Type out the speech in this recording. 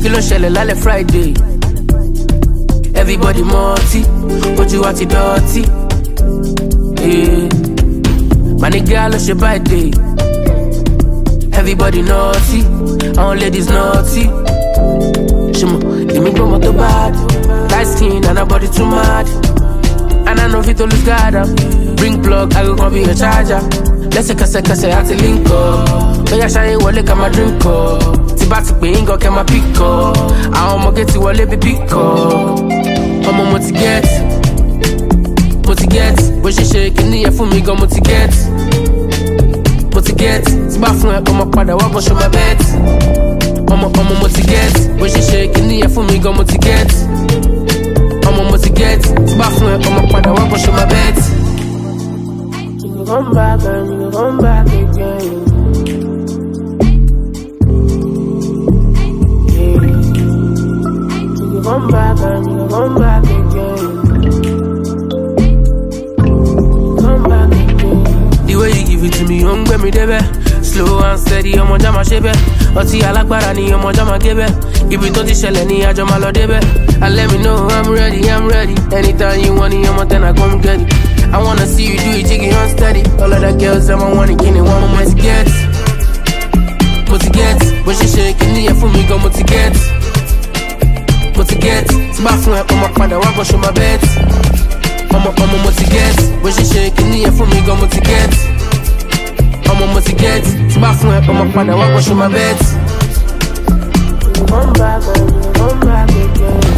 ló ṣẹlẹ̀ lálẹ́ Friday. Everybody multi, ojú wa ti dọ̀tí. My nigga ló ṣe birthday. Everybody naughty, all ladies naughty. Shimo, give me gbọ́mọ tó bad. Light skin and her body too mad. And I know fit to lose guard. Bring plug, I go come be your charger. Lẹ́sẹ̀kẹsẹ̀ àti link up. Bóyá ṣayé wọlé ká máa drink up. Tí bá ti pè yín gan kẹ́ máa pick up. Àwọn ọmọge ti wọlé bí pick up. Ọmọ mo ti get. Bó ṣe ṣe kíní yẹn fún mi gan mo ti get. Tí bá fún ẹ ọmọ padà wá bọ́ ṣe máa bet. Ọmọ mo ti get. Bó ṣe ṣe kíní yẹn fún mi gan mo ti get. Ọmọ mo ti get. Tí bá fún ẹ ọmọ padà wá bọ́ ṣe máa bet. You come back and you come back again. Yeah. You come back and you come back again. Come back again. The way you give it to me, on me debe. Slow and steady, ọmọ jama ṣe bẹ. Ọtí alágbára ni ọmọ jama gé bẹ. Ibi tó ti ṣẹlẹ̀ ni àjọ máa lọ débẹ̀. And let me know I'm ready. Anytime you want it, I'ma then I come get it. I wanna see you do it, jiggy unsteady. All of the girls, I'm a one again, one more to get. When she shaking the for me, go to get. It's my friend, I'm a father, I go show my bed. I'm a to get. When she shaking the for me, go to get. I'm a to get. It's my friend, I'm a father, I go show my bed. Come back again.